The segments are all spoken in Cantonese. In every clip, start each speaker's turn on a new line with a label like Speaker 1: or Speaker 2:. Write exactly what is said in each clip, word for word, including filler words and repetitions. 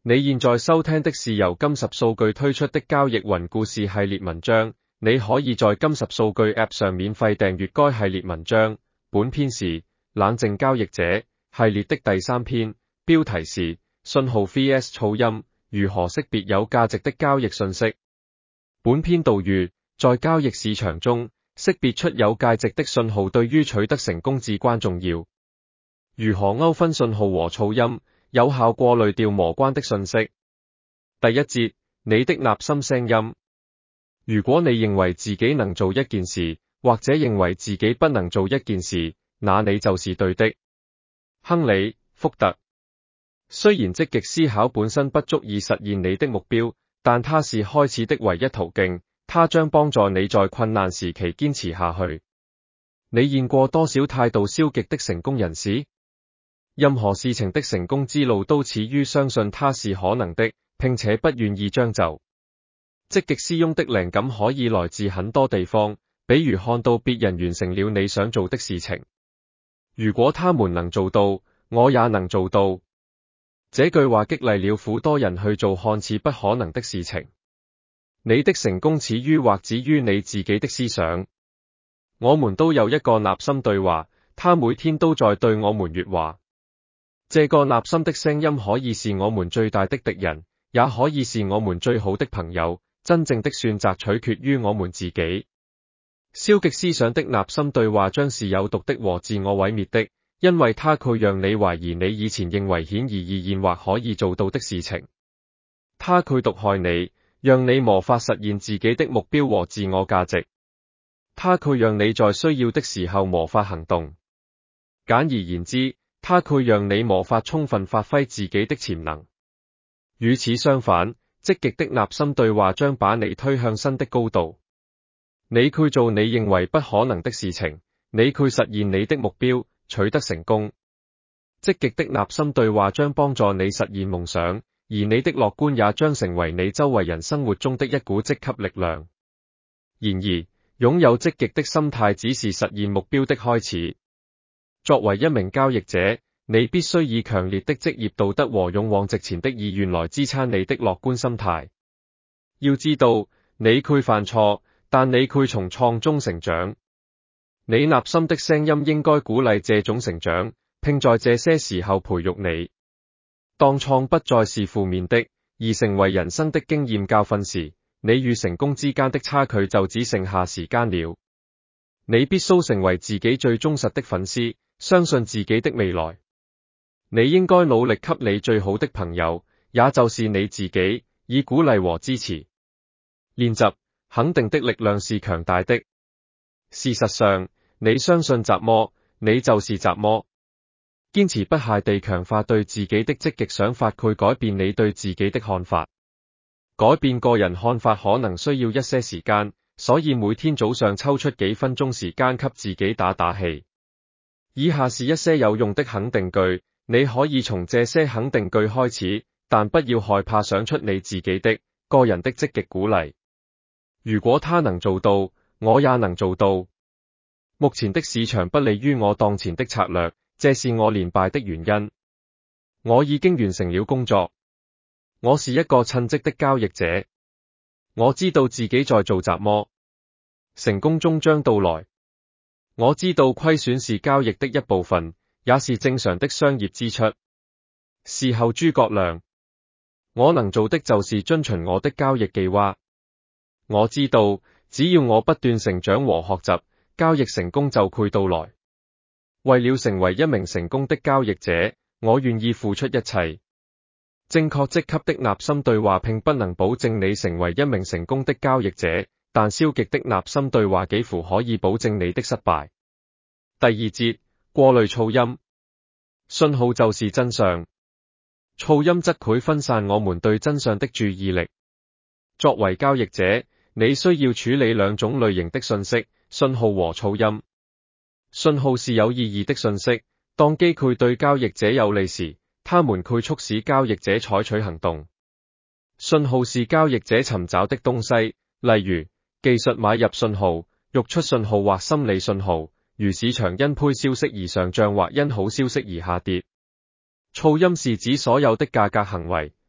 Speaker 1: 你現在收聽的是由金十數據推出的交易雲故事系列文章，你可以在金十數據 App 上免費訂閱該系列文章。本篇是冷靜交易者系列的第三篇，標題是信號 vs 噪音，如何識別有價值的交易訊息。本篇導語，在交易市場中，識別出有價值的信號對於取得成功至關重要。如何勾分信號和噪音，有效過濾掉無關的信息。第一節，你的內心聲音。如果你認為自己能做一件事，或者認為自己不能做一件事，那你就是對的。亨利·福特。雖然積極思考本身不足以實現你的目標，但它是開始的唯一途徑，它將幫助你在困難時期堅持下去。你見過多少態度消極的成功人士？任何事情的成功之路都始於相信它是可能的，並且不願意將就。積極思湧的靈感可以來自很多地方，比如看到別人完成了你想做的事情。如果他們能做到，我也能做到。這句話激勵了許多人去做看似不可能的事情。你的成功始於或止於你自己的思想。我們都有一個內心對話，它每天都在對我們說話。這個內心的聲音可以是我們最大的敵人，也可以是我們最好的朋友。真正的選擇取決於我們自己。消極思想的內心對話將是有毒的和自我毀滅的，因為它會讓你懷疑你以前認為顯而易見或可以做到的事情。它會毒害你，讓你無法實現自己的目標和自我價值。它會讓你在需要的時候無法行動。簡而言之，它會讓你無法充分發揮自己的潛能。與此相反，積極的內心對話將把你推向新的高度。你去做你認為不可能的事情，你去實現你的目標，取得成功。積極的內心對話將幫助你實現夢想，而你的樂觀也將成為你周圍人生活中的一股積極力量。然而，擁有積極的心態只是實現目標的開始。作為一名交易者，你必須以強烈的職業道德和勇往直前的意願來支撐你的樂觀心態。要知道，你會犯錯，但你會從錯中成長。你內心的聲音應該鼓勵這種成長，並在這些時候培育你。當錯不再是負面的，而成為人生的經驗教訓時，你與成功之間的差距就只剩下時間了。你必須成為自己最忠實的粉絲，相信自己的未來。你應該努力給你最好的朋友，也就是你自己，以鼓勵和支持。練習，肯定的力量是強大的。事實上，你相信什麼，你就是什麼。堅持不懈地強化對自己的積極想法，會改變你對自己的看法。改變個人看法可能需要一些時間，所以每天早上抽出幾分鐘時間給自己打打氣。以下是一些有用的肯定句。你可以從這些肯定句開始，但不要害怕想出你自己的個人的積極鼓勵。如果他能做到，我也能做到。目前的市場不利於我當前的策略，這是我連敗的原因。我已經完成了工作。我是一個稱職的交易者。我知道自己在做什麼。成功終將到來。我知道虧損是交易的一部分，也是正常的商業支出。事後諸葛亮。我能做的就是遵循我的交易計劃。我知道，只要我不斷成長和學習，交易成功就會到來。為了成為一名成功的交易者，我願意付出一切。正確積極的內心對話並不能保證你成為一名成功的交易者，但消極的內心對話幾乎可以保證你的失敗。第二節。過濾噪音。信號就是真相。噪音則會分散我們對真相的注意力。作為交易者，你需要處理兩種類型的信息：信號和噪音。信號是有意義的信息，當機會對交易者有利時，他們會促使交易者採取行動。信號是交易者尋找的東西，例如技術買入信號、溢出信號或心理信號。如市場因虧消息而上漲或因好消息而下跌。噪音是指所有的價格行為，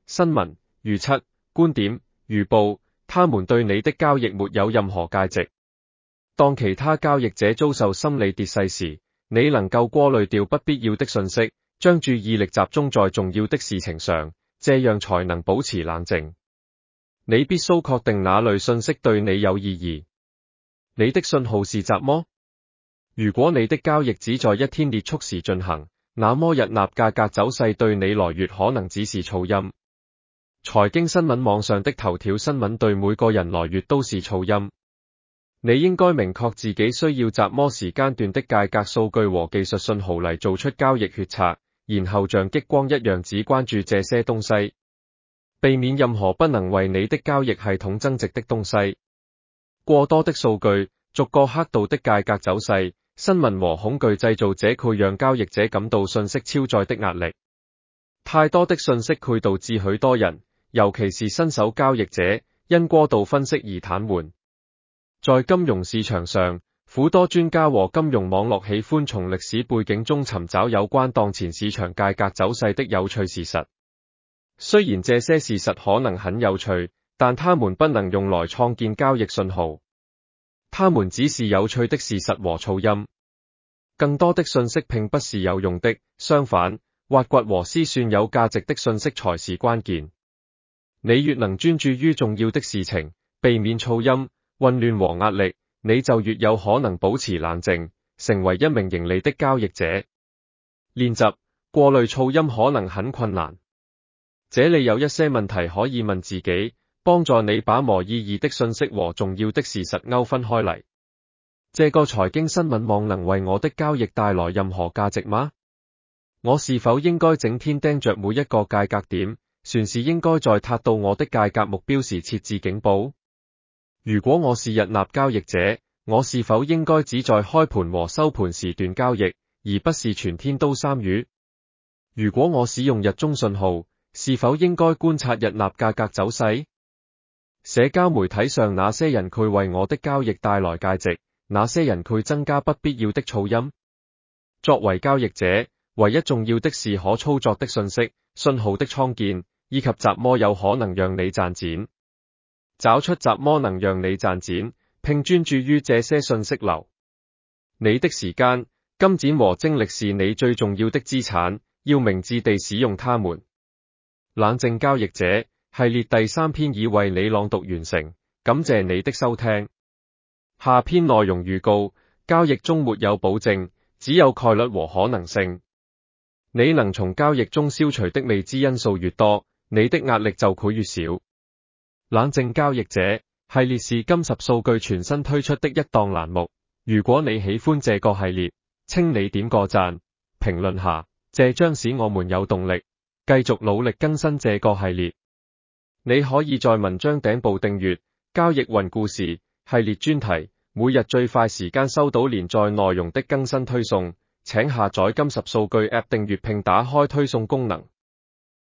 Speaker 1: 新聞、預測、觀點、預報，他們對你的交易沒有任何價值。當其他交易者遭受心理跌勢時，你能夠過濾掉不必要的信息，將注意力集中在重要的事情上，這樣才能保持冷靜。你必須確定哪類信息對你有意義。你的信號是雜麼？如果你的交易只在一天列速時進行，那麼日納價格走勢對你來越可能只是噪音。財經新聞網上的頭條新聞對每個人來越都是噪音。你應該明確自己需要怎麼時間段的價格數據和技術信號嚟做出交易決策，然後像激光一樣只關注這些東西，避免任何不能為你的交易系統增值的東西。過多的數據、逐個刻度的價格走勢、新聞和恐懼製造者會讓交易者感到信息超載的壓力。太多的信息會導致許多人，尤其是新手交易者，因過度分析而癱瘓。在金融市場上，許多專家和金融網絡喜歡從歷史背景中尋找有關當前市場價格走勢的有趣事實。雖然這些事實可能很有趣，但它們不能用來創建交易信號。它們只是有趣的事實和噪音。更多的信息並不是有用的，相反，挖掘和思算有價值的信息才是關鍵。你越能專注於重要的事情，避免噪音、混亂和壓力，你就越有可能保持冷靜，成為一名盈利的交易者。練習過濾噪音可能很困難，這裡有一些問題可以問自己，幫助你把無意義的信息和重要的事實勾分開嚟。這個財經新聞網能為我的交易帶來任何價值嗎？我是否應該整天盯着每一個價格點？船是應該在達到我的價格目標時設置警報？如果我是日納交易者，我是否應該只在開盤和收盤時段交易，而不是全天都參與？如果我使用日中信號，是否應該觀察日納價格走勢？社交媒體上哪些人會為我的交易帶來價值？哪些人會增加不必要的噪音？作為交易者，唯一重要的是可操作的信息、信號的創建，以及怎麼有可能讓你賺錢。找出怎麼能讓你賺錢，並專注於這些信息流。你的時間、金錢和精力是你最重要的資產，要明智地使用它們。冷靜交易者系列第三篇已為你朗讀完成，感謝你的收聽。下篇內容預告：交易中沒有保證，只有概率和可能性。你能從交易中消除的未知因素越多，你的壓力就會越少。冷靜交易者系列是金十數據全新推出的一檔欄目。如果你喜歡這個系列，請你點個讚，評論下，這將使我們有動力繼續努力更新這個系列。你可以在文章頂部訂閱交易雲故事系列專題，每日最快時間收到連載內容的更新推送。請下載金十數據 App 訂閱並打開推送功能。